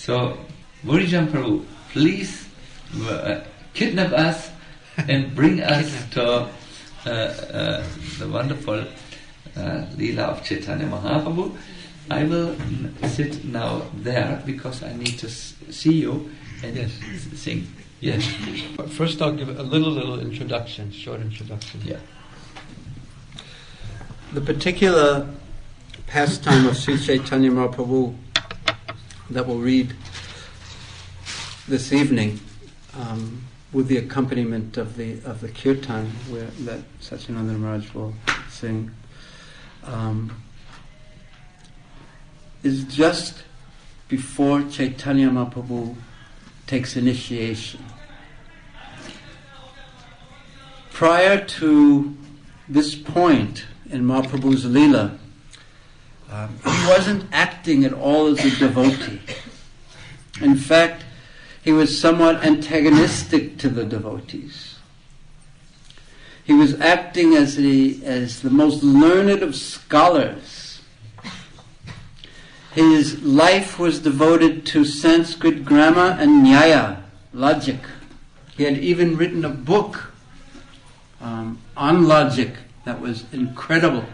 So, Murijam Prabhu, please kidnap us and bring us to the wonderful Leela of Chaitanya Mahaprabhu. I will sit now there because I need to see you and sing. Yes. First I'll give a little introduction, short introduction. Yeah. The particular pastime of Sri Chaitanya Mahaprabhu that we'll read this evening, with the accompaniment of the kirtan that Satyananda Maharaj will sing, is just before Chaitanya Mahaprabhu takes initiation. Prior to this point in Mahaprabhu's Leela, he wasn't acting at all as a devotee. In fact, he was somewhat antagonistic to the devotees. He was acting as the most learned of scholars. His life was devoted to Sanskrit grammar and Nyaya, logic. He had even written a book on logic that was incredible.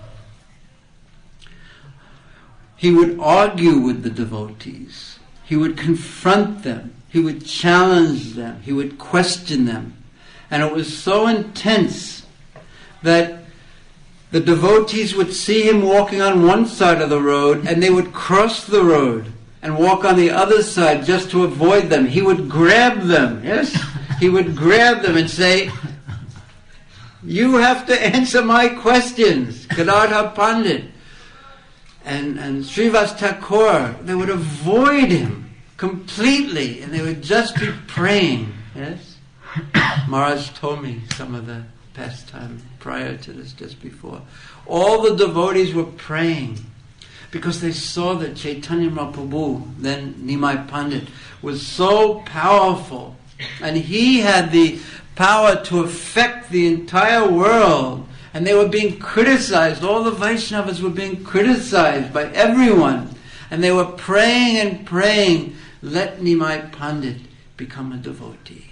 He would argue with the devotees. He would confront them. He would challenge them. He would question them. And it was so intense that the devotees would see him walking on one side of the road and they would cross the road and walk on the other side just to avoid them. He would grab them, yes? He would grab them and say, "You have to answer my questions, Gadadhar Pandit." And Srivas Thakur, they would avoid him completely and they would just be praying, yes? Maharaj told me some of the pastime prior to this, just before. All the devotees were praying because they saw that Chaitanya Mahaprabhu, then Nimai Pandit, was so powerful and he had the power to affect the entire world, and they were being criticized. All the Vaishnavas were being criticized by everyone, and they were praying and praying, "Let Nimai Pandit become a devotee."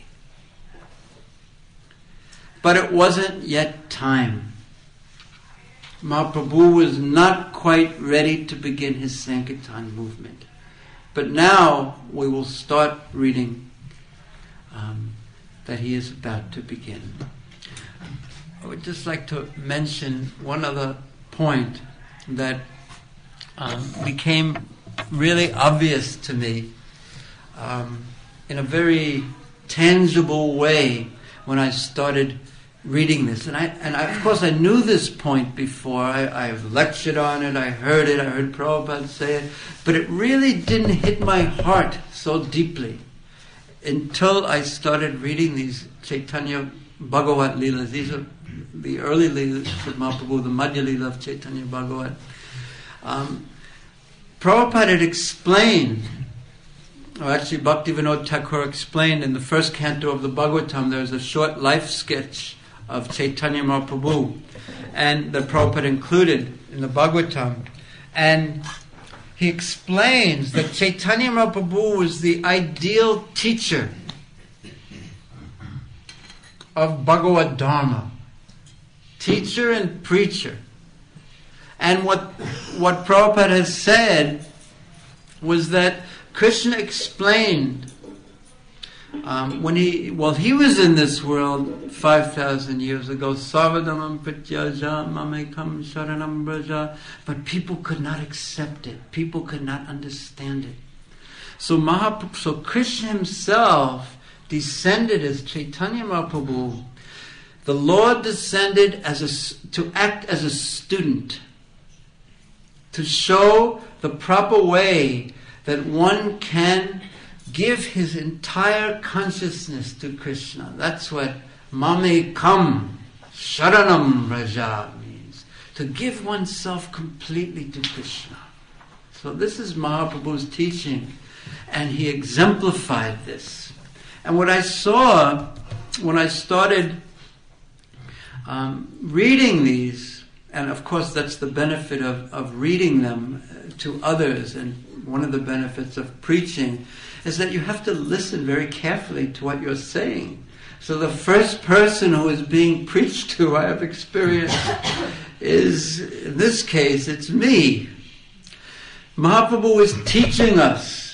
But it wasn't yet time. Mahaprabhu was not quite ready to begin his Sankirtan movement. But now we will start reading that he is about to begin. I would just like to mention one other point that became really obvious to me in a very tangible way when I started reading this. And I, of course, I knew this point before. I've lectured on it, I heard Prabhupada say it, but it really didn't hit my heart so deeply until I started reading these Chaitanya Bhagavat Leelas. These are the early Leelas of Mahaprabhu, the Madhya Leela of Chaitanya Bhagavat. Prabhupada had explained, or actually Bhaktivinoda Thakur explained in the first canto of the Bhagavatam, there's a short life sketch of Chaitanya Mahaprabhu, and that Prabhupada included in the Bhagavatam. And he explains that Chaitanya Mahaprabhu was the ideal teacher of Bhagavad Dharma. Teacher and preacher. And what Prabhupada has said was that Krishna explained when he was in this world 5,000 years ago, Sarvadhamam Pratyaja Mamekam Sharanam Braja, but people could not accept it. People could not understand it. So Krishna himself descended as Chaitanya Mahaprabhu. The Lord descended to act as a student, to show the proper way that one can give his entire consciousness to Krishna. That's what Mamekam Sharanam Raja means. To give oneself completely to Krishna. So this is Mahaprabhu's teaching, and he exemplified this. And what I saw when I started reading these And of course that's the benefit of reading them to others, and one of the benefits of preaching is that you have to listen very carefully to what you're saying. So the first person who is being preached to, I have experienced, is, in this case, it's me. Mahaprabhu is teaching us.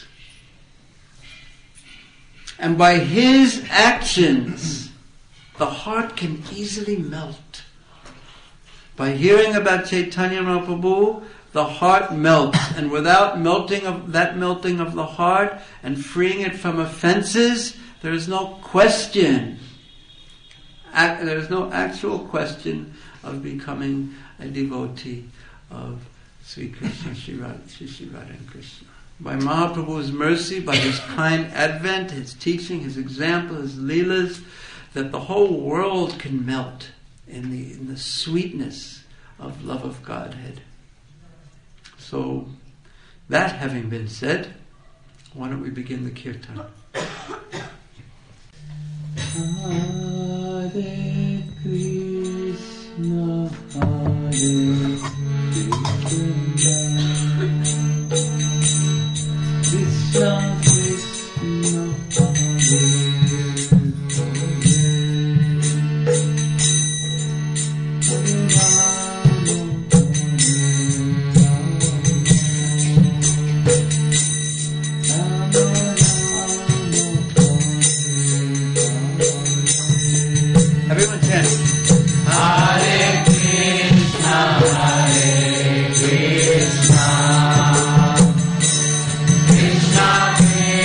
And by his actions, the heart can easily melt. By hearing about Chaitanya Mahaprabhu, the heart melts. And without melting of the heart and freeing it from offenses, there is no question. There is no actual question of becoming a devotee of Sri Krishna, Sri Radha and Krishna. By Mahaprabhu's mercy, by his kind advent, his teaching, his example, his leelas, that the whole world can melt in the sweetness of love of Godhead. So, that having been said, why don't we begin the kirtan? Hare Krishna, Hare Krishna, Krishna Krishna, everyone chant. Hare Krishna, Hare Krishna, Krishna Krishna.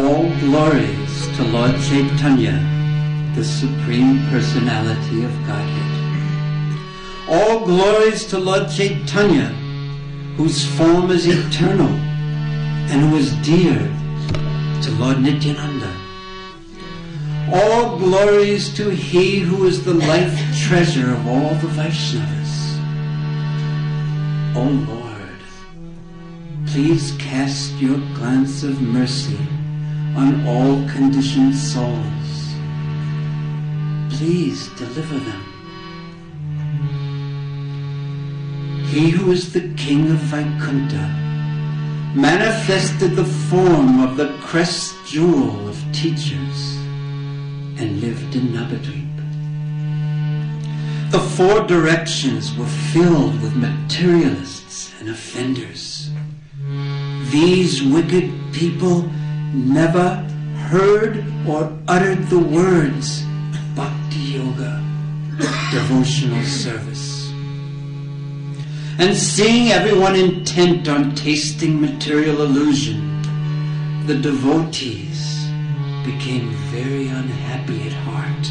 All glories to Lord Chaitanya, the Supreme Personality of Godhead. All glories to Lord Chaitanya, whose form is eternal and who is dear to Lord Nityananda. All glories to He who is the life treasure of all the Vaishnavas. O Lord, please cast your glance of mercy on all conditioned souls. Please deliver them. He who is the king of Vaikuntha manifested the form of the crest jewel of teachers and lived in Navadvip. The four directions were filled with materialists and offenders. These wicked people never heard or uttered the words Bhakti Yoga, devotional service. And seeing everyone intent on tasting material illusion, the devotees became very unhappy at heart.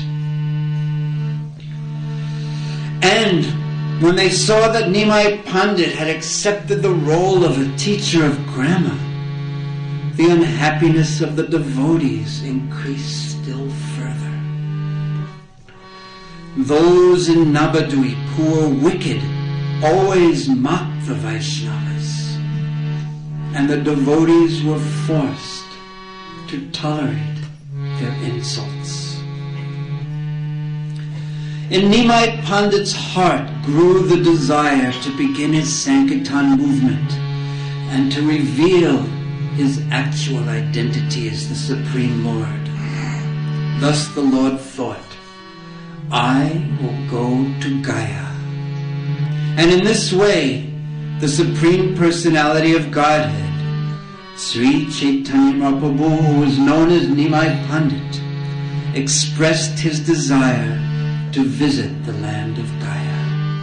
And when they saw that Nimai Pandit had accepted the role of a teacher of grammar, the unhappiness of the devotees increased still further. Those in Navadvip who were wicked always mocked the Vaishnavas, and the devotees were forced to tolerate their insults. In Nimai Pandit's heart grew the desire to begin his Sankirtan movement and to reveal his actual identity as the Supreme Lord. Thus the Lord thought, I will go to Gaya. And in this way, the Supreme Personality of Godhead, Sri Chaitanya Mahaprabhu, who was known as Nimai Pandit, expressed his desire to visit the land of Gaya.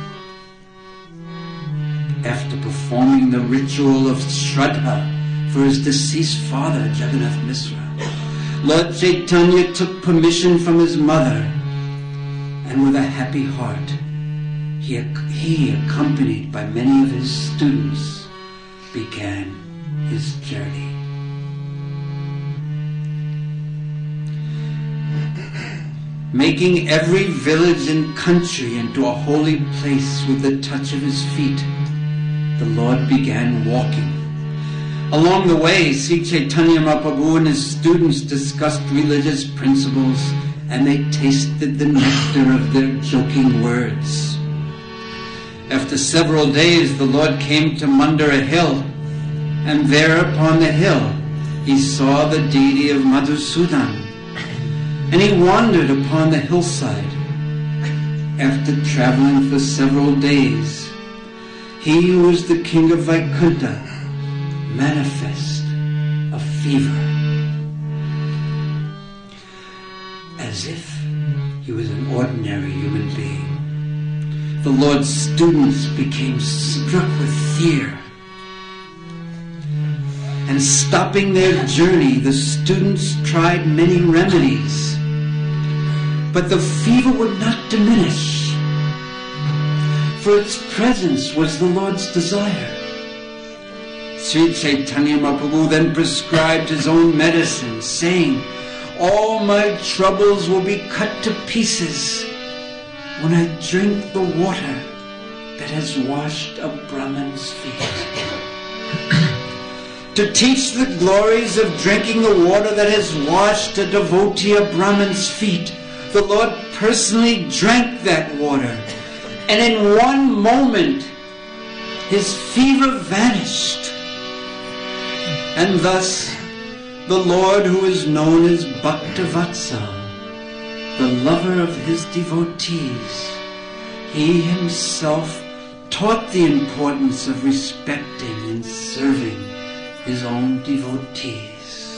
After performing the ritual of Shraddha for his deceased father, Jagannath Misra, Lord Chaitanya took permission from his mother, and with a happy heart, he, accompanied by many of his students, began his journey. Making every village and country into a holy place with the touch of his feet, the Lord began walking. Along the way, Sri Chaitanya Mahaprabhu and his students discussed religious principles, and they tasted the nectar of their joking words. After several days, the Lord came to Mandara hill, and there upon the hill he saw the deity of Madhusudan, and he wandered upon the hillside. After traveling for several days, he who is the king of Vaikuntha manifested a fever, as if he was an ordinary human being. The Lord's students became struck with fear. And stopping their journey, the students tried many remedies. But the fever would not diminish, for its presence was the Lord's desire. Sri Chaitanya Mahaprabhu then prescribed his own medicine, saying, all my troubles will be cut to pieces when I drink the water that has washed a Brahman's feet. To teach the glories of drinking the water that has washed a devotee of Brahman's feet, the Lord personally drank that water, and in one moment his fever vanished. And thus the Lord, who is known as Bhaktavatsal, the lover of his devotees, he himself taught the importance of respecting and serving his own devotees.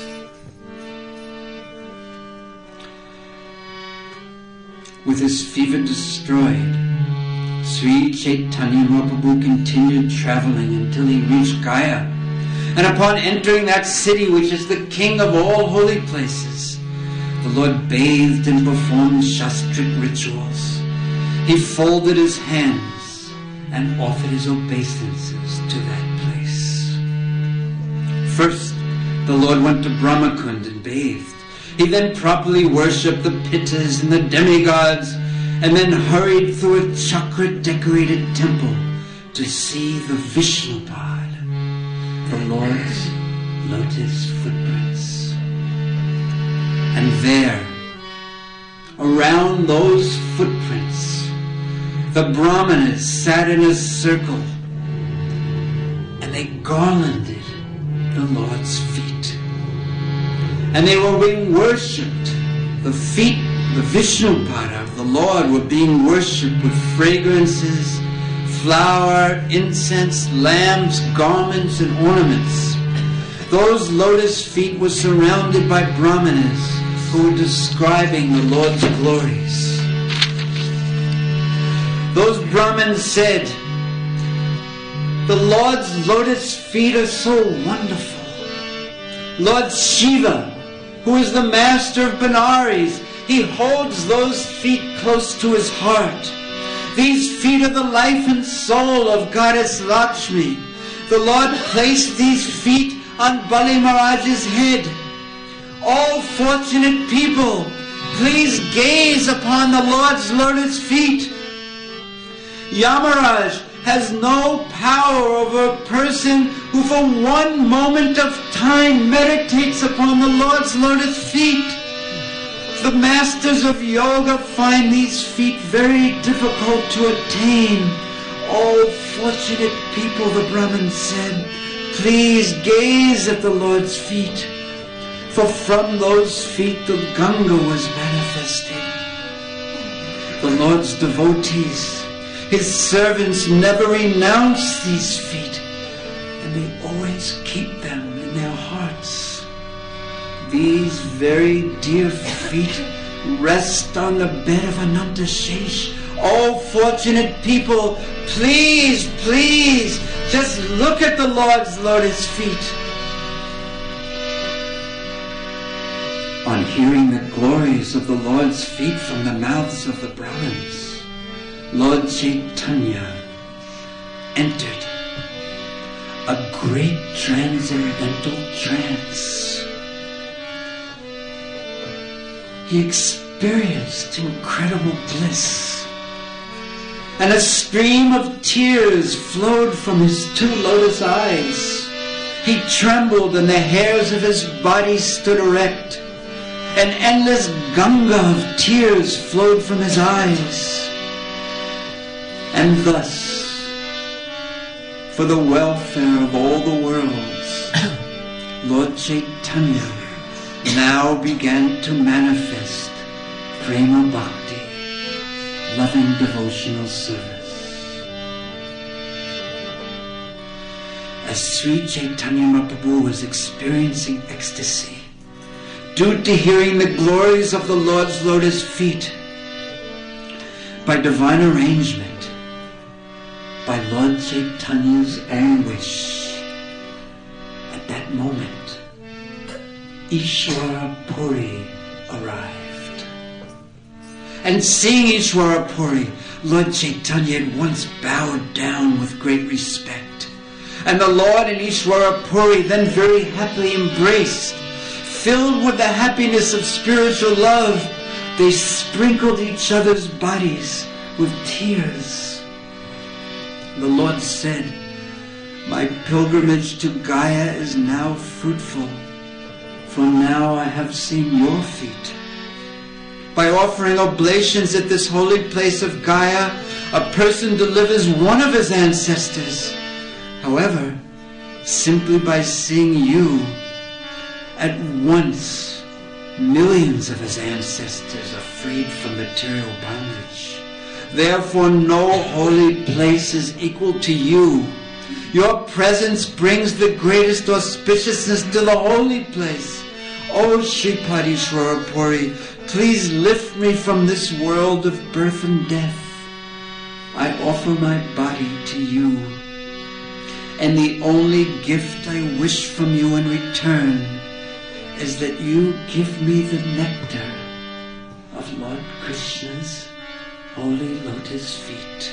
With his fever destroyed, Sri Chaitanya Mahaprabhu continued traveling until he reached Gaya. And upon entering that city, which is the king of all holy places, the Lord bathed and performed shastric rituals. He folded his hands and offered his obeisances to that place. First, the Lord went to Brahmakund and bathed. He then properly worshipped the Pittas and the demigods, and then hurried through a chakra-decorated temple to see the Vishnupad, the Lord's lotus footprints. And there, around those footprints, the Brahmanas sat in a circle, and they garlanded the Lord's feet. And they were being worshipped. The feet, the Vishnupada of the Lord, were being worshipped with fragrances, flour, incense, lamps, garments, and ornaments. Those lotus feet were surrounded by Brahmanas who were describing the Lord's glories. Those Brahmins said, "The Lord's lotus feet are so wonderful. Lord Shiva, who is the master of Benares, he holds those feet close to his heart. These feet are the life and soul of Goddess Lakshmi. The Lord placed these feet on Bali Maharaj's head. All fortunate people, please gaze upon the Lord's lotus feet. Yamaraj has no power over a person who for one moment of time meditates upon the Lord's lotus feet. The masters of yoga find these feet very difficult to attain. Oh, fortunate people," the Brahmin said, "please gaze at the Lord's feet. For from those feet the Ganga was manifested." The Lord's devotees, his servants, never renounce these feet, and they always keep them in their hearts. These very dear feet rest on the bed of Ananta Shesh. Oh, fortunate people, please, please, just look at the Lord's lotus feet. On hearing the glories of the Lord's feet from the mouths of the Brahmins, Lord Chaitanya entered a great transcendental trance. He experienced incredible bliss, and a stream of tears flowed from his two lotus eyes. He trembled, and the hairs of his body stood erect. An endless Ganga of tears flowed from his eyes. And thus, for the welfare of all the worlds, Lord Chaitanya now began to manifest Prema Bhakti, loving devotional service. As Sri Chaitanya Mahaprabhu was experiencing ecstasy due to hearing the glories of the Lord's lotus feet, by divine arrangement, by Lord Chaitanya's own wish, at that moment, Ishwara Puri arrived. And seeing Ishwara Puri, Lord Chaitanya at once bowed down with great respect. And the Lord and Ishwara Puri then very happily embraced. Filled with the happiness of spiritual love, they sprinkled each other's bodies with tears. The Lord said, "My pilgrimage to Gaya is now fruitful, for now I have seen your feet. By offering oblations at this holy place of Gaya, a person delivers one of his ancestors. However, simply by seeing you, at once millions of his ancestors are freed from material bondage. Therefore no holy place is equal to you. Your presence brings the greatest auspiciousness to the holy place. O Shripad Ishwara Puri, please lift me from this world of birth and death. I offer my body to you." And the only gift I wish from you in return is that you give me the nectar of Lord Krishna's holy lotus feet.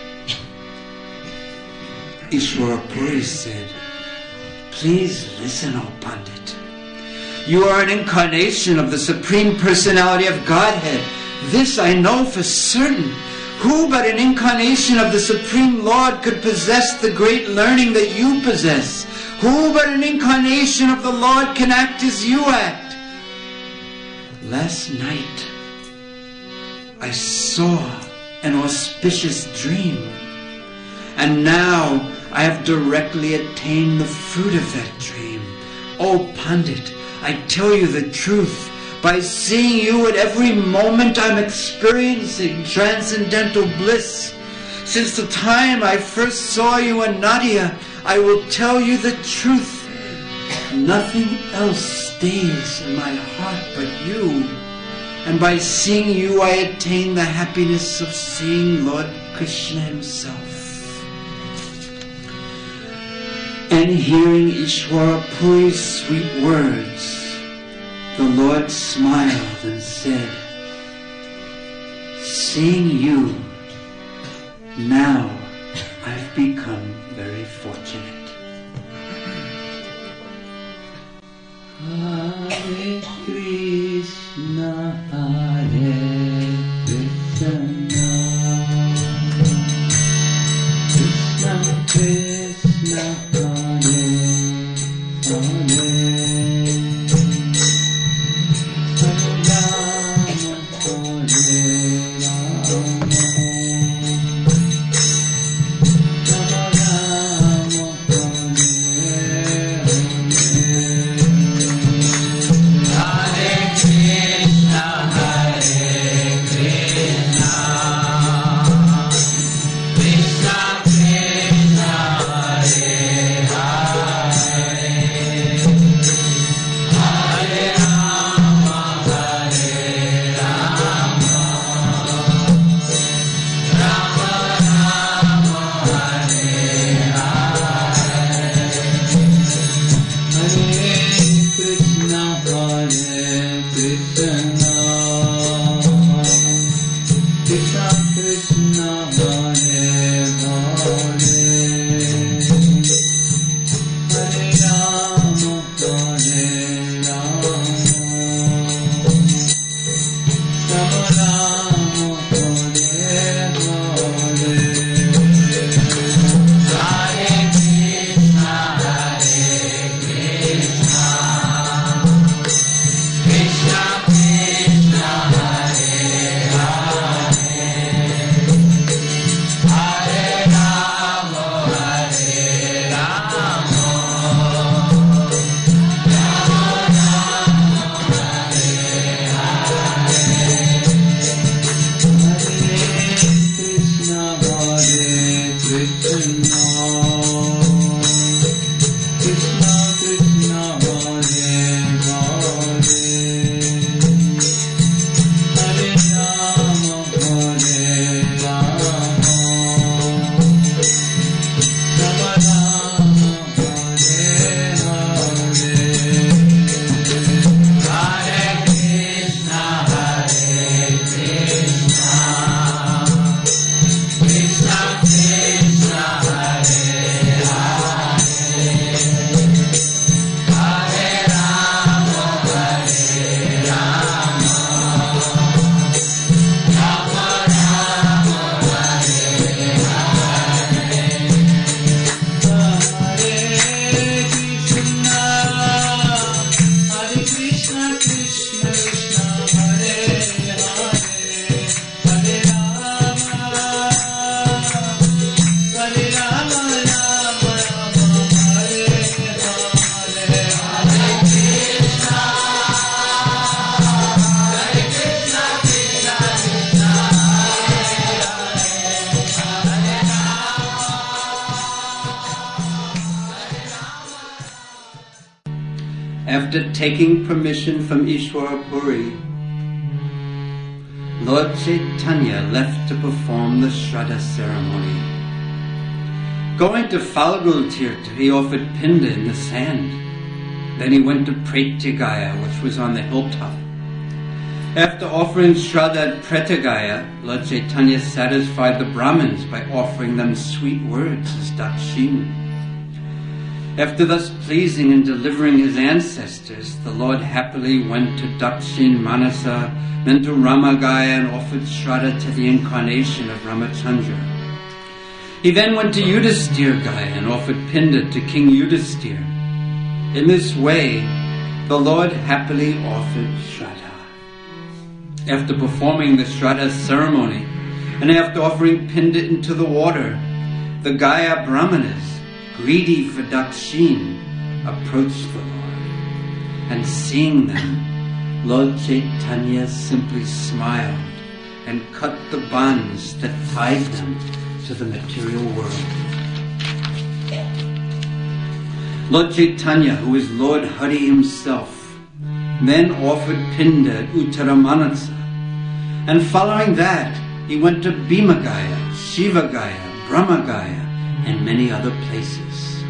Ishwara Puri said, please listen, O Pandit. You are an incarnation of the Supreme Personality of Godhead. This I know for certain. Who but an incarnation of the Supreme Lord could possess the great learning that you possess? Who but an incarnation of the Lord can act as you act? Last night, I saw an auspicious dream, and now I have directly attained the fruit of that dream. O Pandit, I tell you the truth. By seeing you at every moment, I'm experiencing transcendental bliss. Since the time I first saw you in Nadia, I will tell you the truth. Nothing else stays in my heart but you. And by seeing you, I attain the happiness of seeing Lord Krishna himself. And hearing Ishwara Puri's sweet words, the Lord smiled and said, seeing you, now I've become very fortunate. Hare Krishna, Hare Krishna, Krishna Krishna, Hare Hare. After taking permission from Ishwara Puri, Lord Chaitanya left to perform the Shraddha ceremony. going to Falgultirth, he offered Pinda in the sand. Then he went to Pretigaya, which was on the hilltop. After offering Shraddha at Pretigaya, Lord Chaitanya satisfied the Brahmins by offering them sweet words as dakshin. After thus pleasing and delivering his ancestors, the Lord happily went to Dakshin Manasa, then to Ramagaya and offered Shraddha to the incarnation of Ramachandra. He then went to Yudhisthira-gaya and offered Pinda to King Yudhisthira. In this way, the Lord happily offered Shraddha. After performing the Shraddha ceremony, and after offering Pinda into the water, the Gaya Brahmanas, greedy for dakshin, approached the Lord. And seeing them, Lord Chaitanya simply smiled and cut the bonds that tied them to the material world. Lord Chaitanya, who is Lord Hari himself, then offered Pinda at Uttaramanasa, and following that he went to Bhimagaya, Shivagaya, Brahmagaya, and many other places.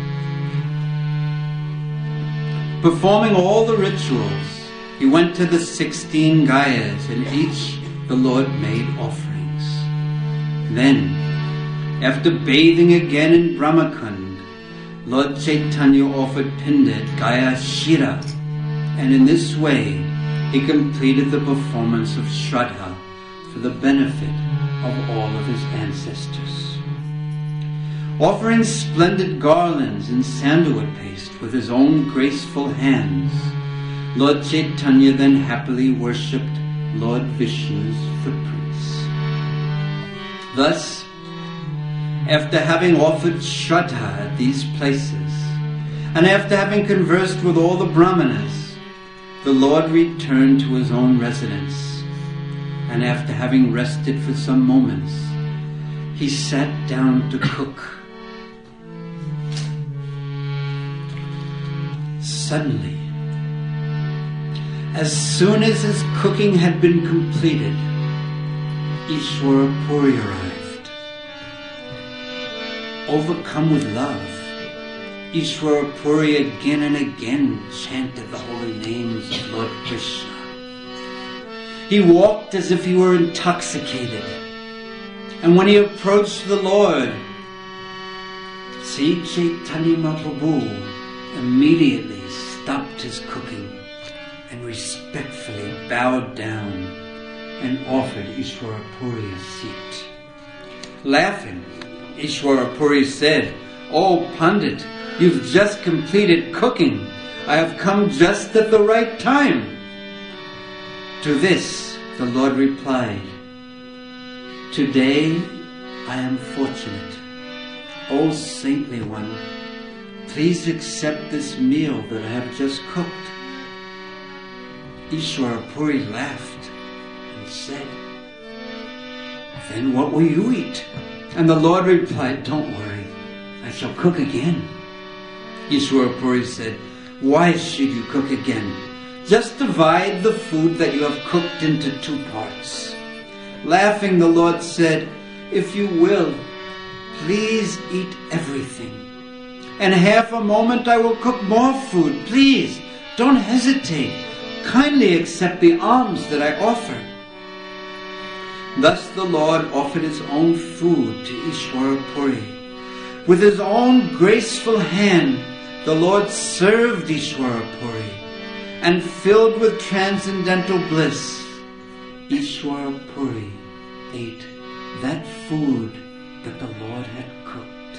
Performing all the rituals, he went to the 16 Gayas, and each the Lord made offerings. Then, after bathing again in Brahmakund, Lord Chaitanya offered Pinda at Gaya Shira, and in this way he completed the performance of Shraddha for the benefit of all of his ancestors. Offering splendid garlands and sandalwood paste with his own graceful hands, Lord Chaitanya then happily worshipped Lord Vishnu's footprints. Thus, after having offered Shraddha at these places, and after having conversed with all the Brahmanas, the Lord returned to his own residence, and after having rested for some moments, he sat down to cook. Suddenly, as soon as his cooking had been completed, Ishwara Puri arrived. Overcome with love, Ishwara Puri again and again chanted the holy names of Lord Krishna. He walked as if he were intoxicated, and when he approached the Lord, Sri Chaitanya Mahaprabhu immediately stopped his cooking and respectfully bowed down and offered Ishwara Puri a seat. Laughing, Ishwara Puri said, "Oh Pandit, you've just completed cooking. I have come just at the right time." To this, the Lord replied, "Today I am fortunate. O saintly one, please accept this meal that I have just cooked." Ishwara Puri laughed and said, "Then what will you eat?" And the Lord replied, "Don't worry, I shall cook again." Ishwara Puri said, "Why should you cook again? Just divide the food that you have cooked into 2 parts. Laughing, the Lord said, "If you will, please eat everything. In half a moment I will cook more food. Please, don't hesitate. Kindly accept the alms that I offer." Thus the Lord offered his own food to Ishwara Puri. With his own graceful hand, the Lord served Ishwara Puri, and filled with transcendental bliss, Ishwara Puri ate that food that the Lord had cooked.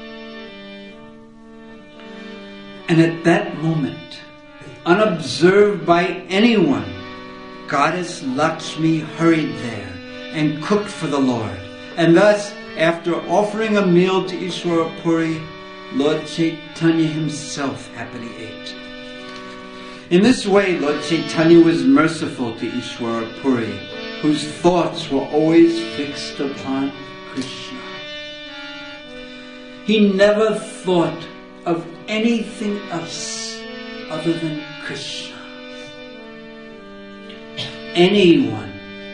And at that moment, unobserved by anyone, Goddess Lakshmi hurried there and cooked for the Lord. And thus, after offering a meal to Ishwara Puri, Lord Chaitanya himself happily ate. In this way, Lord Chaitanya was merciful to Ishwara Puri, whose thoughts were always fixed upon Krishna. He never thought of anything else other than Krishna.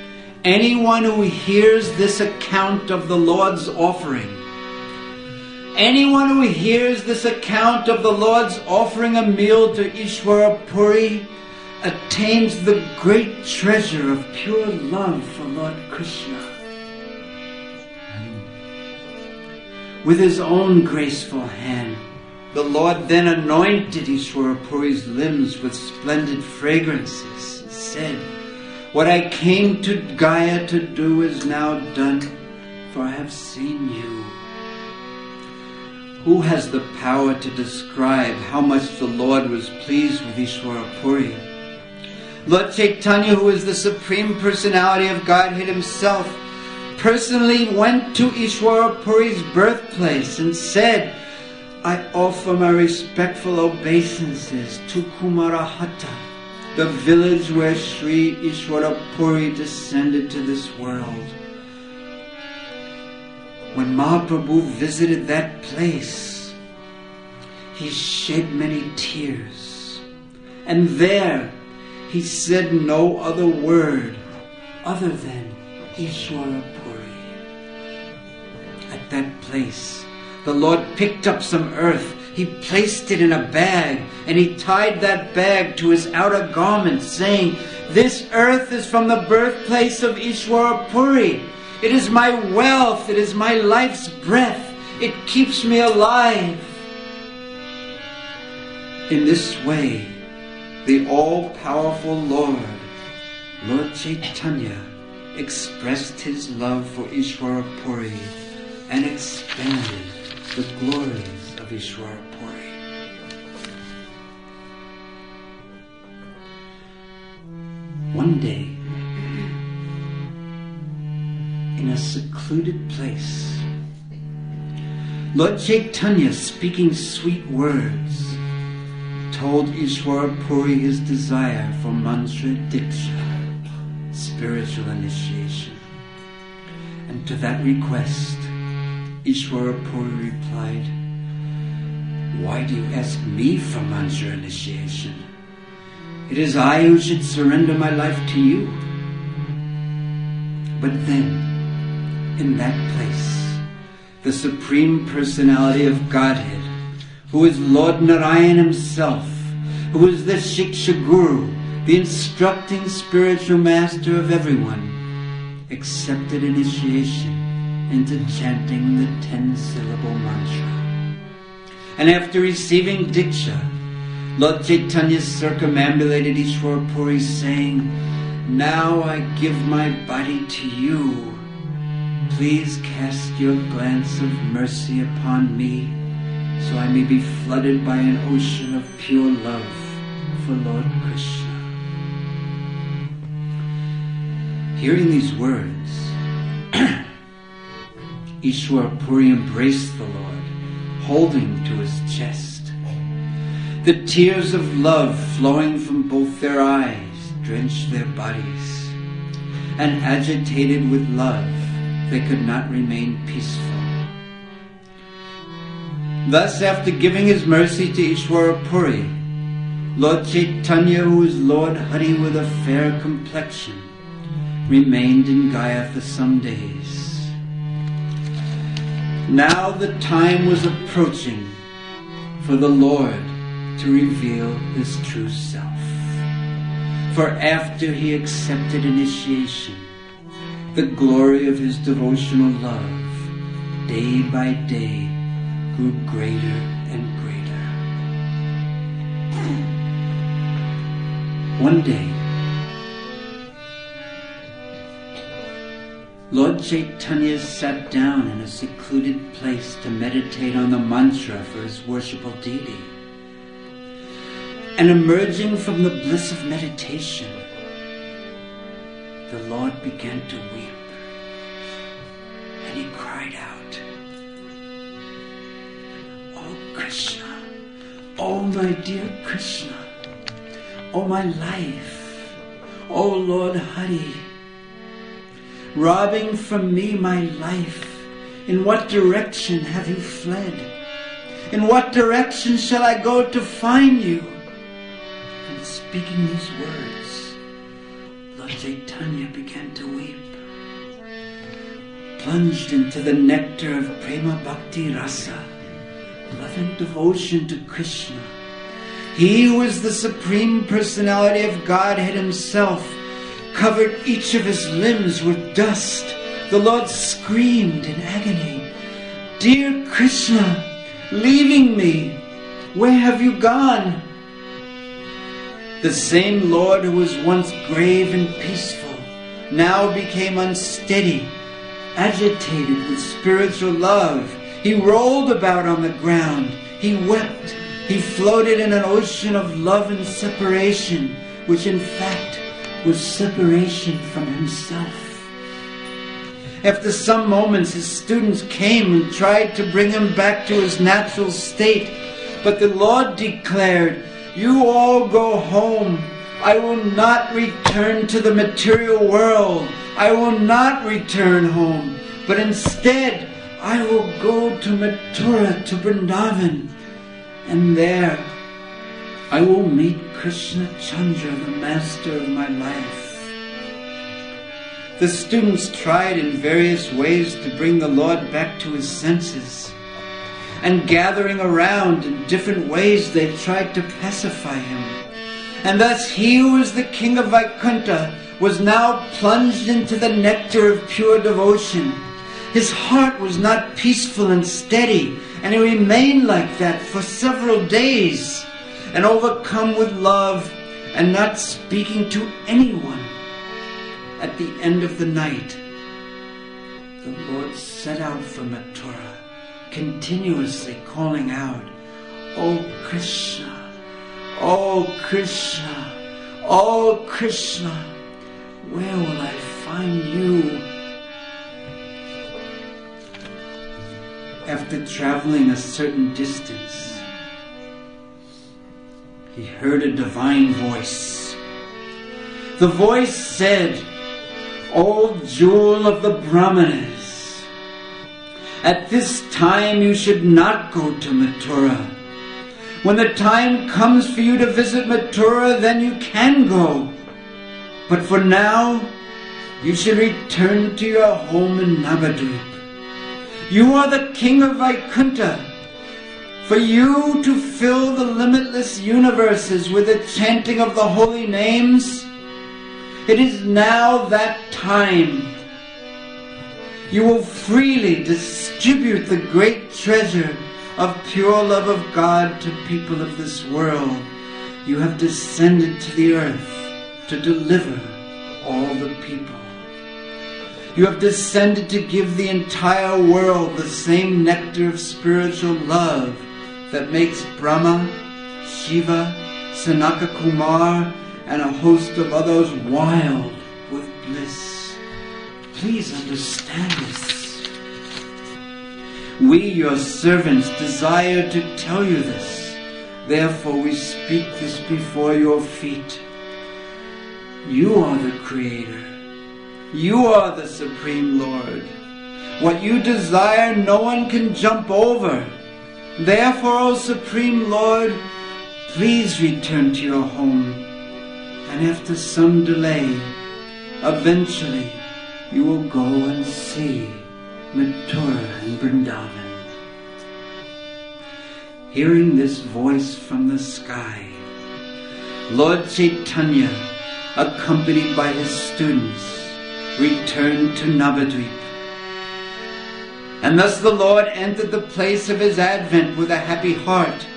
Anyone who hears this account of the Lord's offering anyone who hears this account of the Lord's offering a meal to Ishwara Puri attains the great treasure of pure love for Lord Krishna. With his own graceful hand, the Lord then anointed Ishwara Puri's limbs with splendid fragrances and said, "What I came to Gaya to do is now done, for I have seen you." Who has the power to describe how much the Lord was pleased with Ishwara Puri? Lord Chaitanya, who is the Supreme Personality of Godhead himself, personally went to Ishwara Puri's birthplace and said, "I offer my respectful obeisances to Kumarahata, the village where Sri Ishwara Puri descended to this world." When Mahaprabhu visited that place, he shed many tears. And there, he said no other word other than Ishwara Puri. At that place, the Lord picked up some earth. He placed it in a bag, and he tied that bag to his outer garment, saying, "This earth is from the birthplace of Ishwara Puri. It is my wealth. It is my life's breath. It keeps me alive." In this way, the all-powerful Lord Chaitanya, expressed his love for Ishwara Puri and expanded the glories of Ishwara Puri. One day, in a secluded place, Lord Chaitanya, speaking sweet words, told Ishwara Puri his desire for mantra diksha, spiritual initiation. And to that request, Ishwara Puri replied, "Why do you ask me for mantra initiation? It is I who should surrender my life to you." But then, in that place, the Supreme Personality of Godhead, who is Lord Narayan himself, who is the Shiksha Guru, the instructing spiritual master of everyone, accepted initiation into chanting the 10-syllable mantra. And after receiving Diksha, Lord Chaitanya circumambulated Ishwara Puri, saying, "Now I give my body to you. Please cast your glance of mercy upon me, so I may be flooded by an ocean of pure love for Lord Krishna." Hearing these words, Ishwara Puri embraced the Lord, holding to his chest. The tears of love flowing from both their eyes drenched their bodies, and agitated with love, they could not remain peaceful. Thus, after giving his mercy to Ishwara Puri, Lord Chaitanya, who is Lord Hari with a fair complexion, remained in Gaya for some days. Now the time was approaching for the Lord to reveal his true self. For after he accepted initiation, the glory of his devotional love, day by day, grew greater and greater. One day, Lord Chaitanya sat down in a secluded place to meditate on the mantra for his worshipful deity. And emerging from the bliss of meditation, the Lord began to weep. And he cried out, "Oh Krishna, oh my dear Krishna, oh my life, oh Lord Hari, robbing from me my life, in what direction have you fled? In what direction shall I go to find you?" And speaking these words, Lord Chaitanya began to weep. Plunged into the nectar of Prema Bhakti Rasa, loving devotion to Krishna. He who is the Supreme Personality of Godhead himself covered each of his limbs with dust. The Lord screamed in agony, "Dear Krishna, leaving me, where have you gone?" The same Lord who was once grave and peaceful now became unsteady, agitated with spiritual love. He rolled about on the ground. He wept. He floated in an ocean of love and separation, which in fact was separation from himself. After some moments, his students came and tried to bring him back to his natural state. But the Lord declared, "You all go home. I will not return to the material world. I will not return home. But instead, I will go to Mathura, to Vrindavan. And there, I will meet Krishna Chandra, the master of my life." The students tried in various ways to bring the Lord back to his senses. And gathering around in different ways, they tried to pacify him. And thus he who is the king of Vaikuntha was now plunged into the nectar of pure devotion. His heart was not peaceful and steady, and he remained like that for several days, and overcome with love and not speaking to anyone. At the end of the night, the Lord set out for Mathura, continuously calling out, "O Krishna, O Krishna, O Krishna, where will I find you?" After traveling a certain distance, he heard a divine voice. The voice said, "O jewel of the Brahmanas, at this time you should not go to Mathura. When the time comes for you to visit Mathura, then you can go. But for now, you should return to your home in Navadvip. You are the king of Vaikuntha. For you to fill the limitless universes with the chanting of the holy names, it is now that time. You will freely distribute the great treasure of pure love of God to people of this world. You have descended to the earth to deliver all the people. You have descended to give the entire world the same nectar of spiritual love that makes Brahma, Shiva, Sanaka Kumar, and a host of others wild with bliss. Please understand this. We, your servants, desire to tell you this. Therefore we speak this before your feet. You are the Creator. You are the Supreme Lord. What you desire, no one can jump over. Therefore, O Supreme Lord, please return to your home. And after some delay, eventually, you will go and see Mathura and Vrindavan." Hearing this voice from the sky, Lord Chaitanya, accompanied by his students, returned to Navadvip. And thus the Lord entered the place of his advent with a happy heart.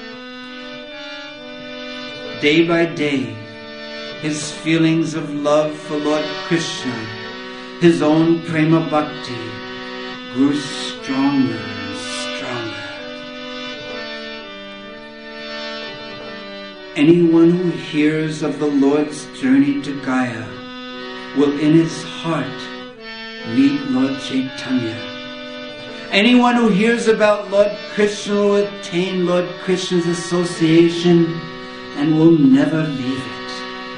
Day by day, his feelings of love for Lord Krishna, his own prema bhakti, grew stronger and stronger. Anyone who hears of the Lord's journey to Gaya will in his heart meet Lord Chaitanya. Anyone who hears about Lord Krishna will attain Lord Krishna's association and will never leave it.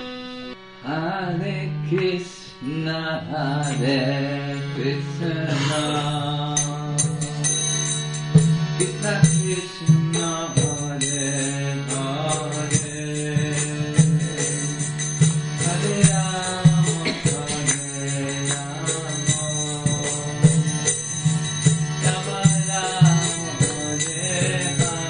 Hare Krishna, Hare Krishna, Krishna Krishna, Hare Hare, Hare Rama, Hare Rama, Rama Rama, Hare Hare.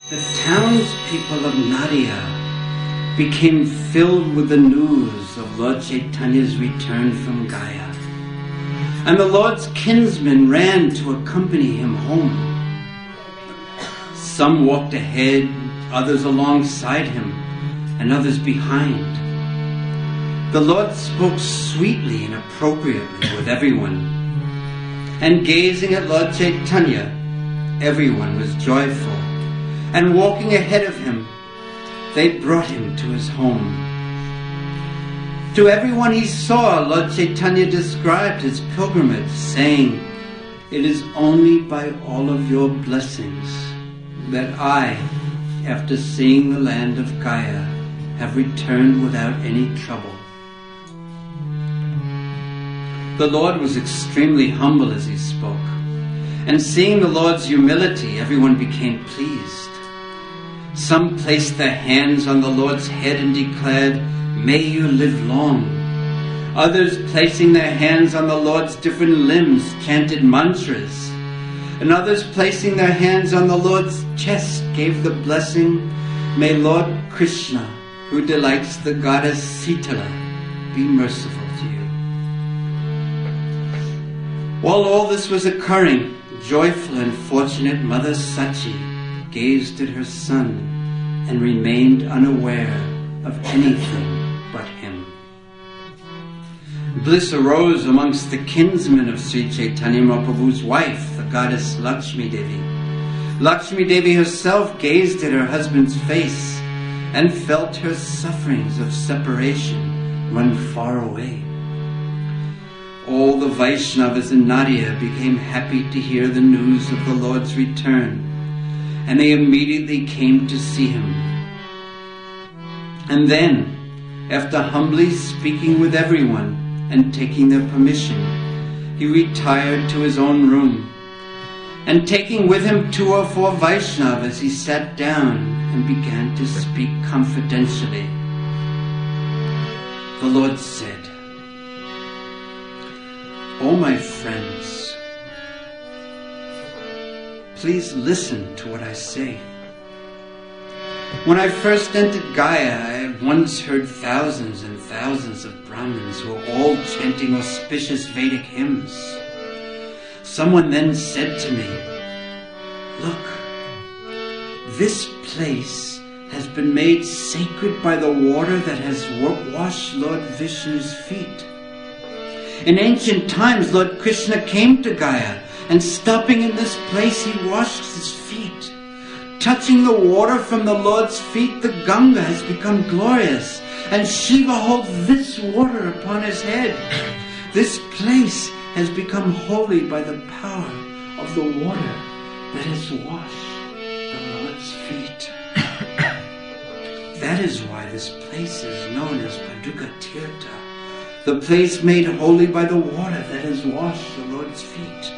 The townspeople of Nadia became filled with the news of Lord Chaitanya's return from Gaya. And the Lord's kinsmen ran to accompany him home. Some walked ahead, others alongside him, and others behind. The Lord spoke sweetly and appropriately with everyone. And gazing at Lord Chaitanya, everyone was joyful. And walking ahead of him, they brought him to his home. To everyone he saw, Lord Chaitanya described his pilgrimage, saying, "It is only by all of your blessings that I, after seeing the land of Gaya, have returned without any trouble." The Lord was extremely humble as he spoke, and seeing the Lord's humility, everyone became pleased. Some placed their hands on the Lord's head and declared, "May you live long." Others, placing their hands on the Lord's different limbs, chanted mantras. And others, placing their hands on the Lord's chest, gave the blessing, "May Lord Krishna, who delights the goddess Sitala, be merciful to you." While all this was occurring, joyful and fortunate Mother Sachi gazed at her son and remained unaware of anything but him. Bliss arose amongst the kinsmen of Sri Chaitanya Mahaprabhu's wife, the goddess Lakshmi Devi. Lakshmi Devi herself gazed at her husband's face and felt her sufferings of separation run far away. All the Vaishnavas in Nadia became happy to hear the news of the Lord's return, and they immediately came to see him. And then, after humbly speaking with everyone and taking their permission, he retired to his own room. And taking with him 2 or 4 Vaishnavas, he sat down and began to speak confidentially. The Lord said, "O my friends, please listen to what I say. When I first entered Gaya, I had once heard thousands and thousands of Brahmins who were all chanting auspicious Vedic hymns. Someone then said to me, 'Look, this place has been made sacred by the water that has washed Lord Vishnu's feet. In ancient times, Lord Krishna came to Gaya, and stopping in this place, he washed his feet. Touching the water from the Lord's feet, the Ganga has become glorious, and Shiva holds this water upon his head. This place has become holy by the power of the water that has washed the Lord's feet. That is why this place is known as Paduka Tirtha, the place made holy by the water that has washed the Lord's feet."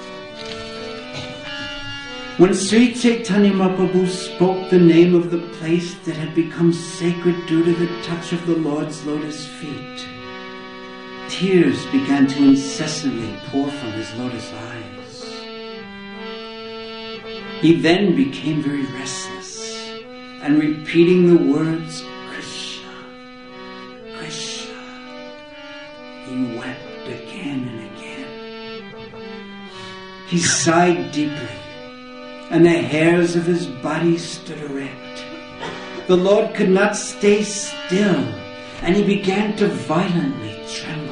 When Sri Chaitanya Mahaprabhu spoke the name of the place that had become sacred due to the touch of the Lord's lotus feet, tears began to incessantly pour from his lotus eyes. He then became very restless, and repeating the words, "Krishna, Krishna," he wept again and again. He sighed deeply, and the hairs of his body stood erect. The Lord could not stay still, and he began to violently tremble.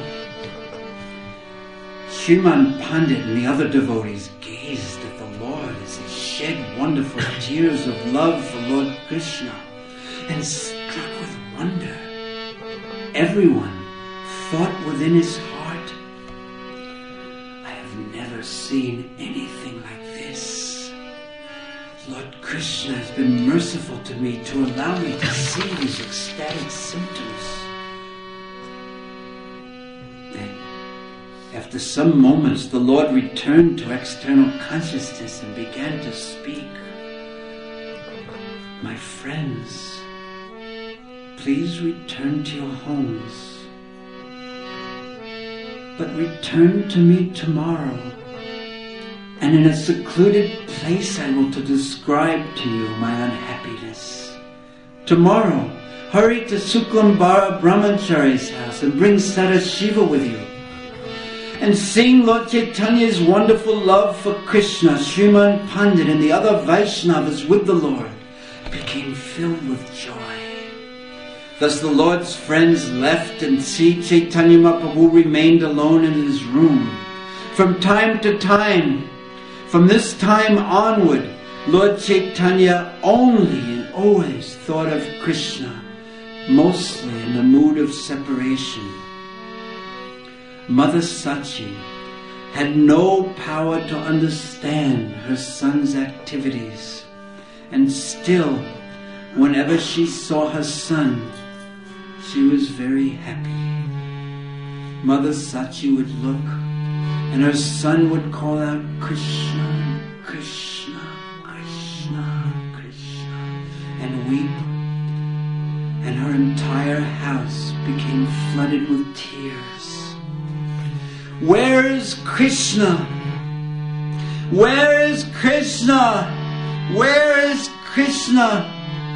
Shriman Pandit and the other devotees gazed at the Lord as he shed wonderful tears of love for Lord Krishna, and struck with wonder, everyone thought within his heart, "I have never seen anything like this. Lord Krishna has been merciful to me to allow me to see these ecstatic symptoms." Then, after some moments, the Lord returned to external consciousness and began to speak. "My friends, please return to your homes, but return to me tomorrow And in a secluded place I will to describe to you my unhappiness. Tomorrow, hurry to Suklambara Brahmachari's house and bring Sadashiva with you. And sing Lord Chaitanya's wonderful love for Krishna. Sriman Pandit and the other Vaishnavas with the Lord became filled with joy. Thus the Lord's friends left and Sri Chaitanya Mahaprabhu remained alone in his room. From time to time, from this time onward, Lord Chaitanya only and always thought of Krishna, mostly in the mood of separation. Mother Sachi had no power to understand her son's activities, and still, whenever she saw her son, she was very happy. Mother Sachi would look, and her son would call out, Krishna, Krishna, Krishna, Krishna, and weep, and her entire house became flooded with tears. Where is Krishna? Where is Krishna? Where is Krishna?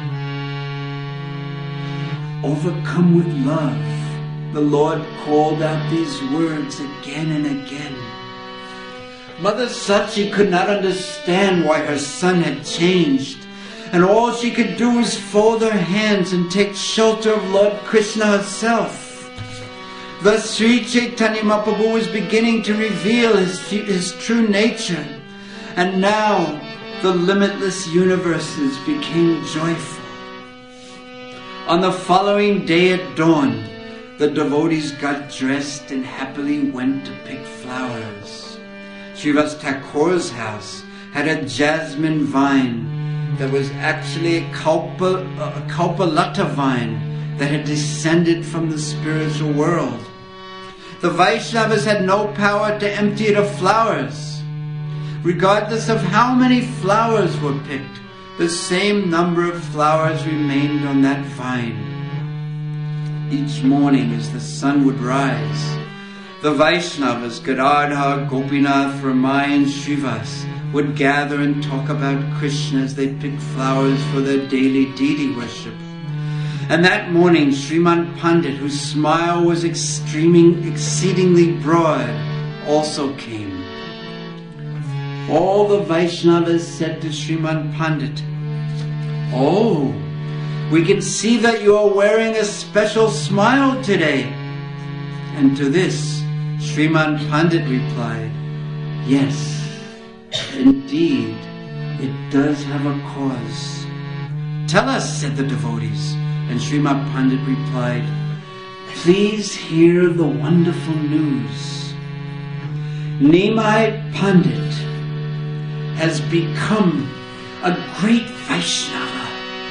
Overcome with love, the Lord called out these words again and again. Mother Sachi could not understand why her son had changed, and all she could do was fold her hands and take shelter of Lord Krishna herself. Thus Sri Chaitanya Mahaprabhu was beginning to reveal his true nature, and now the limitless universes became joyful. On the following day at dawn, the devotees got dressed and happily went to pick flowers. Srivas Thakur's house had a jasmine vine that was actually a Kalpalata vine that had descended from the spiritual world. The Vaishnavas had no power to empty it of flowers. Regardless of how many flowers were picked, the same number of flowers remained on that vine. Each morning as the sun would rise, the Vaishnavas, Gadadhar, Gopinath, Ramai and Srivas would gather and talk about Krishna as they picked flowers for their daily deity worship. And that morning, Sriman Pandit, whose smile was exceedingly broad, also came. All the Vaishnavas said to Sriman Pandit, "Oh, we can see that you are wearing a special smile today." And to this, Sriman Pandit replied, "Yes, indeed, it does have a cause." "Tell us," said the devotees. And Srimad Pandit replied, "Please hear the wonderful news. Nimai Pandit has become a great Vaishnava."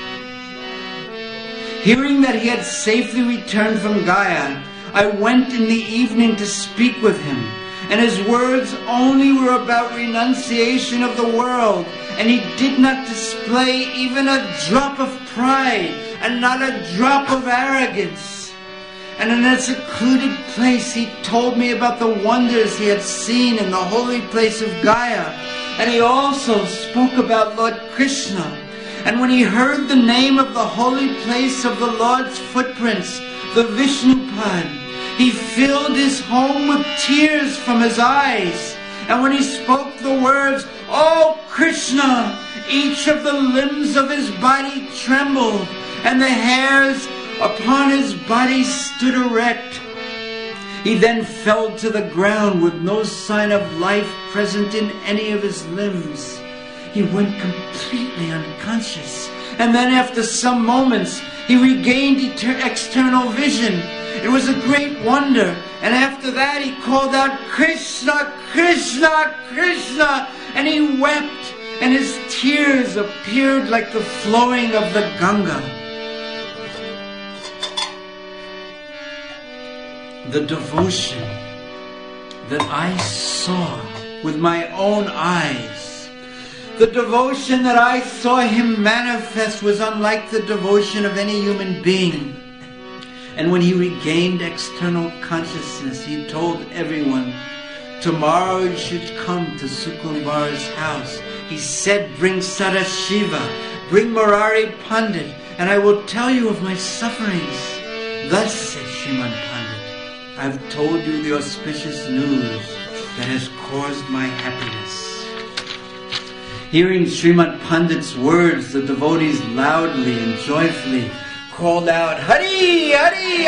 Hearing that he had safely returned from Gaya, I went in the evening to speak with him, and his words only were about renunciation of the world, and he did not display even a drop of pride and not a drop of arrogance. And in a secluded place he told me about the wonders he had seen in the holy place of Gaya, and he also spoke about Lord Krishna. And when he heard the name of the holy place of the Lord's footprints, the Vishnupad, he filled his home with tears from his eyes. And when he spoke the words, "Oh Krishna," each of the limbs of his body trembled, and the hairs upon his body stood erect. He then fell to the ground with no sign of life present in any of his limbs. He went completely unconscious, and then after some moments he regained external vision. It was a great wonder, and after that he called out, "Krishna, Krishna, Krishna," and he wept, and his tears appeared like the flowing of the Ganga. The devotion that I saw with my own eyes, the devotion that I saw him manifest was unlike the devotion of any human being. And when he regained external consciousness, he told everyone Tomorrow you should come to Sukumbara's house. He said, bring Sadashiva, bring Murari Pandit, and I will tell you of my sufferings. Thus said Sriman Pandit, I have told you the auspicious news that has caused my happiness. Hearing Srimad Pandit's words, the devotees loudly and joyfully called out, Hari, Hari,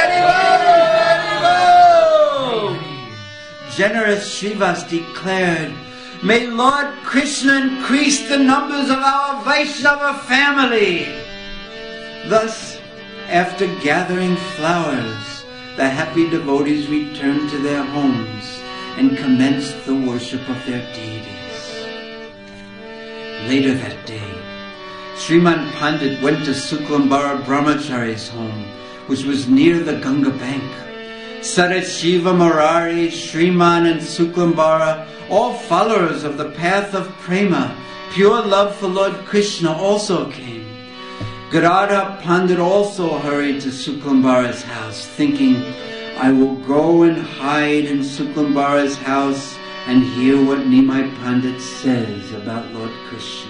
Hari, Hari. Generous Srivas declared, may Lord Krishna increase the numbers of our Vaishnava family. Thus, after gathering flowers, the happy devotees returned to their homes and commenced the worship of their deities. Later that day, Sriman Pandit went to Suklambara Brahmachari's home, which was near the Ganga bank. Sadashiva, Murari, Sriman and Suklambara, all followers of the path of prema, pure love for Lord Krishna, also came. Gadadhar Pandit also hurried to Suklambara's house, thinking, I will go and hide in Suklambara's house and hear what Nimai Pandit says about Lord Krishna.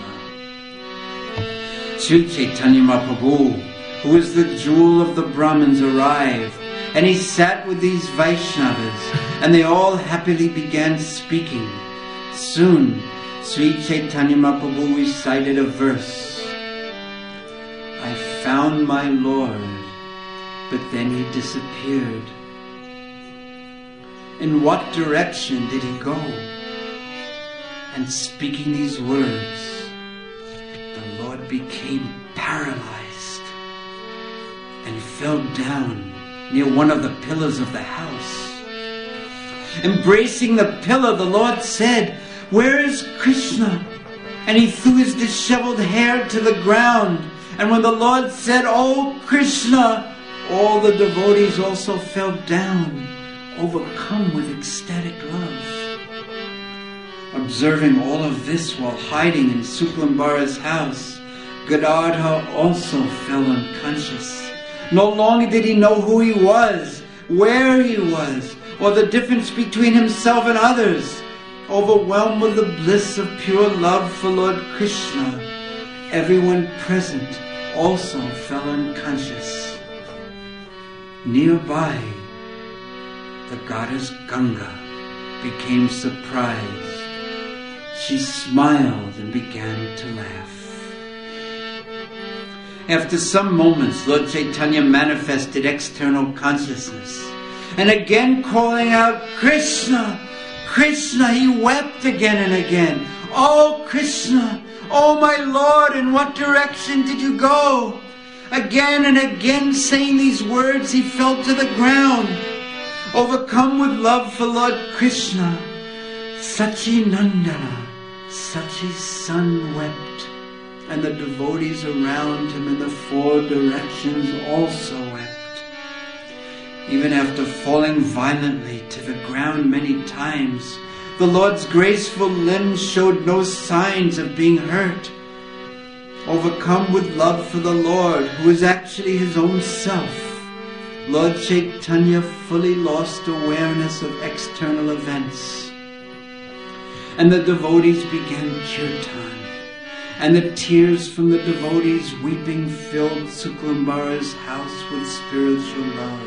Sri Chaitanya Mahaprabhu, who is the jewel of the Brahmins, arrived, and he sat with these Vaishnavas, and they all happily began speaking. Soon, Sri Chaitanya Mahaprabhu recited a verse. I found my Lord, but then he disappeared. In what direction did he go? And speaking these words, the Lord became paralyzed and fell down near one of the pillars of the house. Embracing the pillar, the Lord said, where is Krishna? And he threw his disheveled hair to the ground. And when the Lord said, oh Krishna, all the devotees also fell down, overcome with ecstatic love. Observing all of this while hiding in Suklambara's house, Gadadhar also fell unconscious. No longer did he know who he was, where he was, or the difference between himself and others. Overwhelmed with the bliss of pure love for Lord Krishna, everyone present also fell unconscious. Nearby, the goddess Ganga became surprised. She smiled and began to laugh. After some moments, Lord Chaitanya manifested external consciousness, and again calling out, Krishna, Krishna, he wept again and again. Oh Krishna, oh my Lord, in what direction did you go? Again and again saying these words, he fell to the ground. Overcome with love for Lord Krishna, Sachinandana, Sachi's son, wept, and the devotees around him in the four directions also wept. Even after falling violently to the ground many times, the Lord's graceful limbs showed no signs of being hurt. Overcome with love for the Lord, who is actually his own self, Lord Chaitanya fully lost awareness of external events. And the devotees began kirtan, and the tears from the devotees weeping filled Suklambara's house with spiritual love.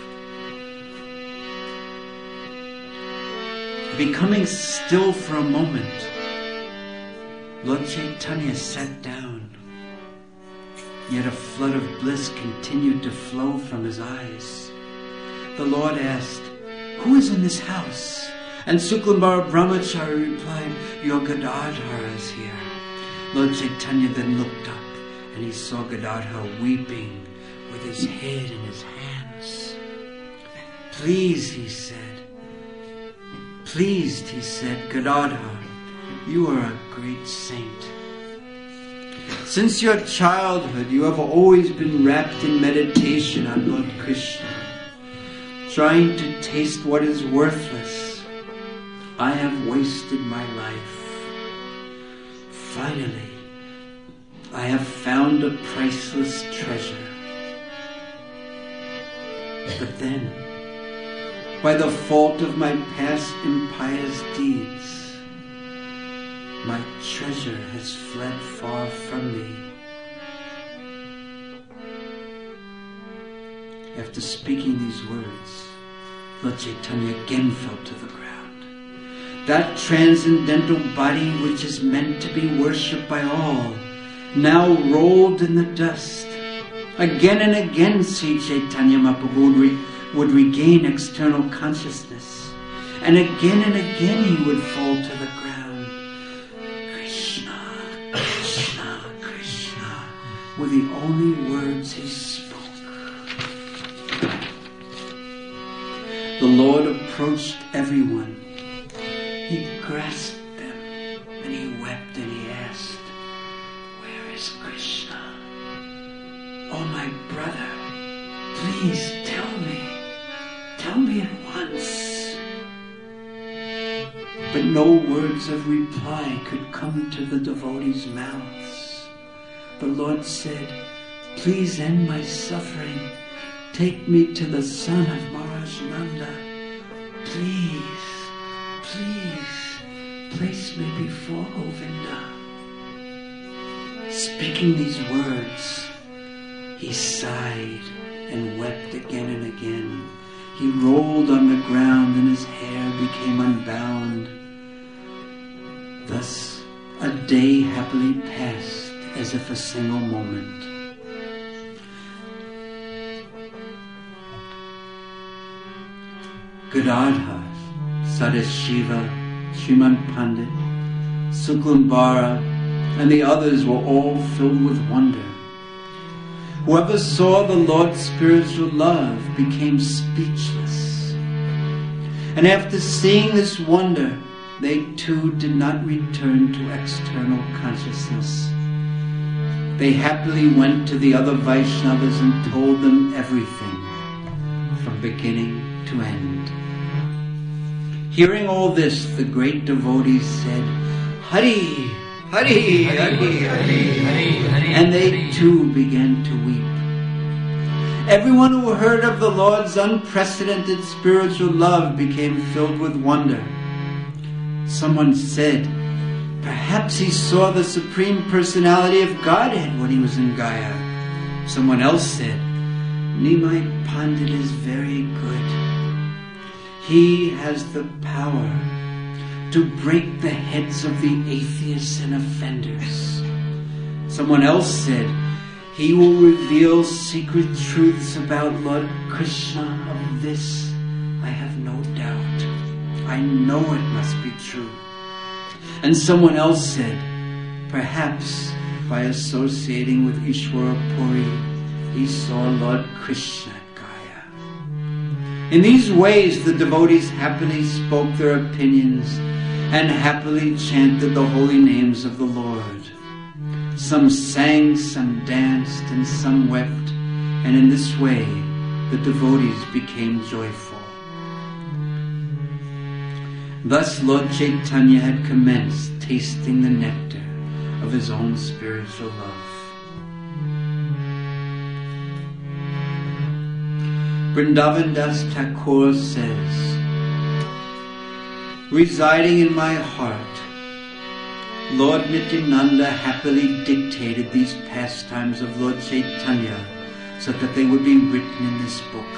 Becoming still for a moment, Lord Chaitanya sat down, yet a flood of bliss continued to flow from his eyes. The Lord asked, who is in this house? And Suklambara Brahmachari replied, your Gadadhar is here. Lord Chaitanya then looked up, and he saw Gadadhar weeping with his head in his hands. Please, he said, pleased, he said, Gadadhar, you are a great saint. Since your childhood, you have always been wrapped in meditation on Lord Krishna, trying to taste what is worthless. I have wasted my life. Finally, I have found a priceless treasure. But then, by the fault of my past impious deeds. My treasure has fled far from me. After speaking these words, Lord Chaitanya again fell to the ground. That transcendental body which is meant to be worshipped by all now rolled in the dust. Again and again Sri Chaitanya Mahaprabhu would regain external consciousness, and again he would fall to the ground. Krishna, Krishna, Krishna were the only words he spoke. The Lord approached everyone. He grasped them, and he wept and he asked, "Where is Krishna? Oh, my brother, please tell me at once." But no words of reply could come to the devotees' mouths. The Lord said, "Please end my suffering. Take me to the son of Maharaj Nanda. Please, please, place me before Govinda." Speaking these words, he sighed and wept again and again. He rolled on the ground and his hair became unbound. Thus a day happily passed as if a single moment. Gadadhar, Sadashiva, Shriman Pandit, Suklambara, and the others were all filled with wonder. Whoever saw the Lord's spiritual love became speechless. And after seeing this wonder, they too did not return to external consciousness. They happily went to the other Vaishnavas and told them everything, from beginning to end. Hearing all this, the great devotees said, "Hari! Hari! Hari! Hari!" And they too began to weep. Everyone who heard of the Lord's unprecedented spiritual love became filled with wonder. Someone said, "Perhaps he saw the Supreme Personality of Godhead when he was in Gaya." Someone else said, "Nimai Pandit is very good. He has the power to break the heads of the atheists and offenders." Someone else said, "He will reveal secret truths about Lord Krishna. Of this I have no doubt. I know it must be true." And someone else said, "Perhaps by associating with Ishwara Puri, he saw Lord Krishna at Gaya." In these ways, the devotees happily spoke their opinions and happily chanted the holy names of the Lord. Some sang, some danced, and some wept, and in this way the devotees became joyful. Thus Lord Chaitanya had commenced tasting the nectar of his own spiritual love. Vrindavan Das Thakur says, "Residing in my heart, Lord Nityananda happily dictated these pastimes of Lord Chaitanya so that they would be written in this book.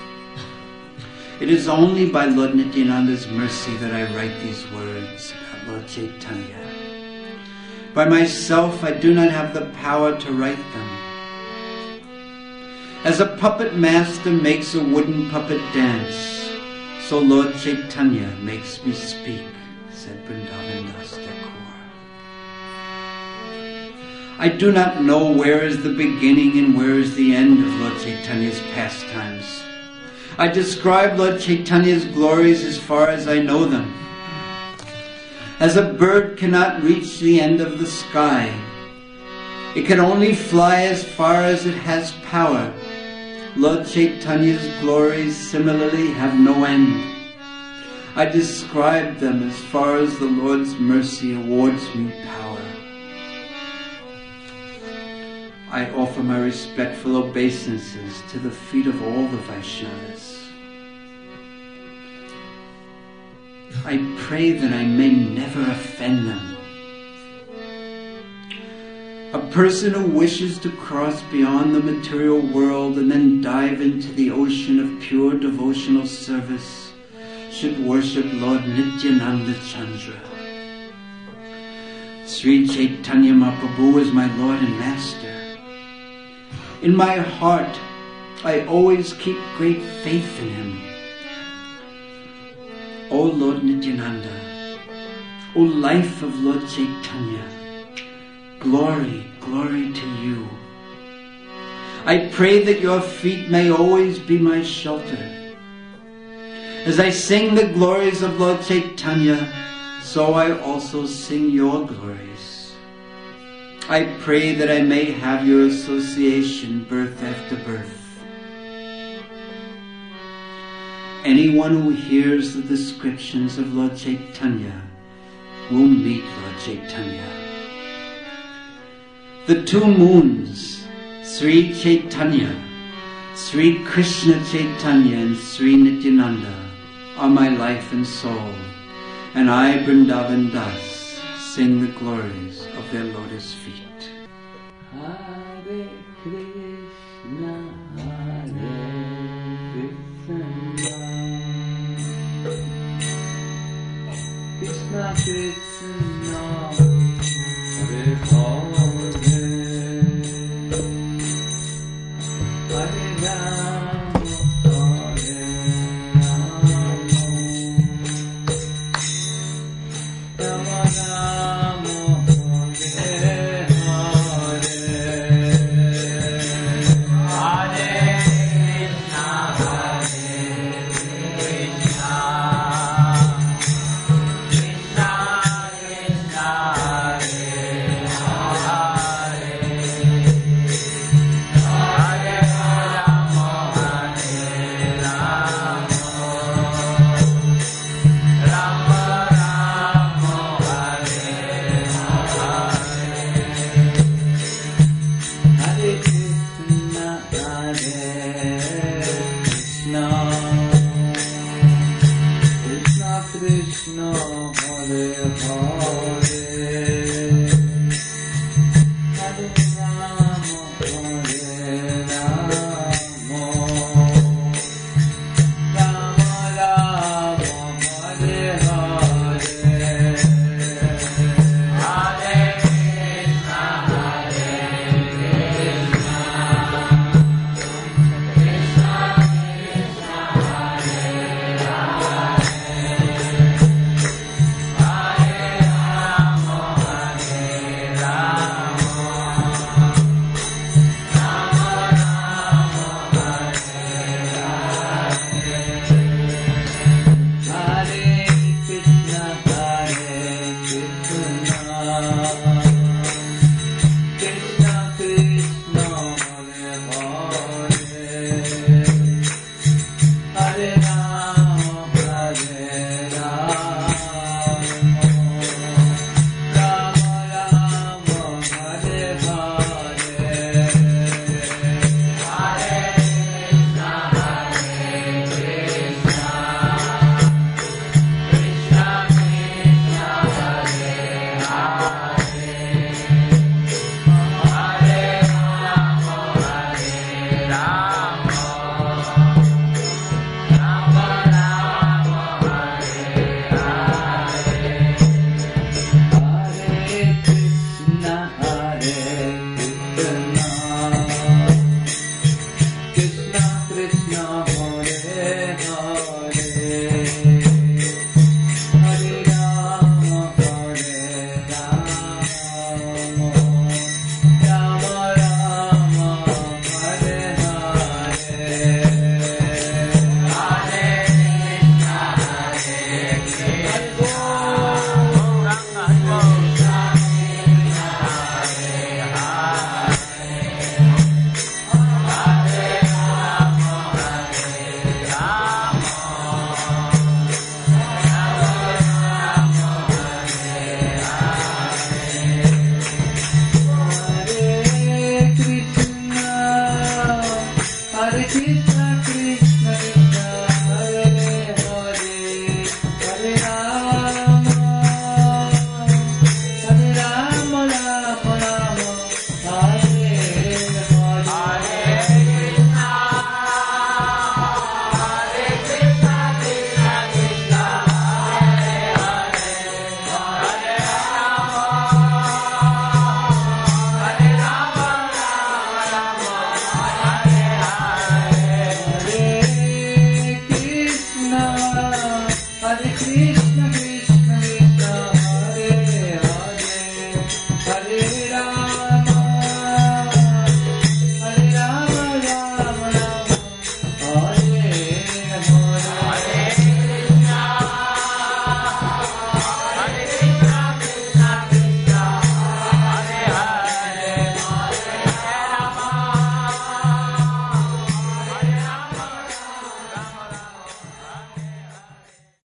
It is only by Lord Nityananda's mercy that I write these words about Lord Chaitanya. By myself, I do not have the power to write them. As a puppet master makes a wooden puppet dance, so Lord Chaitanya makes me speak," said Vrindavan Das Thakur. I do not know where is the beginning and where is the end of Lord Chaitanya's pastimes. I describe Lord Chaitanya's glories as far as I know them. As a bird cannot reach the end of the sky, it can only fly as far as it has power. Lord Chaitanya's glories similarly have no end. I describe them as far as the Lord's mercy awards me power. I offer my respectful obeisances to the feet of all the Vaishnavas. I pray that I may never offend them. A person who wishes to cross beyond the material world and then dive into the ocean of pure devotional service should worship Lord Nityananda Chandra. Sri Chaitanya Mahaprabhu is my Lord and Master. In my heart, I always keep great faith in him. O Lord Nityananda, O life of Lord Chaitanya, glory, glory to you. I pray that your feet may always be my shelter. As I sing the glories of Lord Chaitanya, so I also sing your glories. I pray that I may have your association birth after birth. Anyone who hears the descriptions of Lord Chaitanya will meet Lord Chaitanya. The two moons, Sri Chaitanya, Sri Krishna Chaitanya and Sri Nityananda, are my life and soul, and I, Vrindavan Das, sing the glories of their lotus feet. Hare Krishna, Hare Krishna, Krishna Krishna,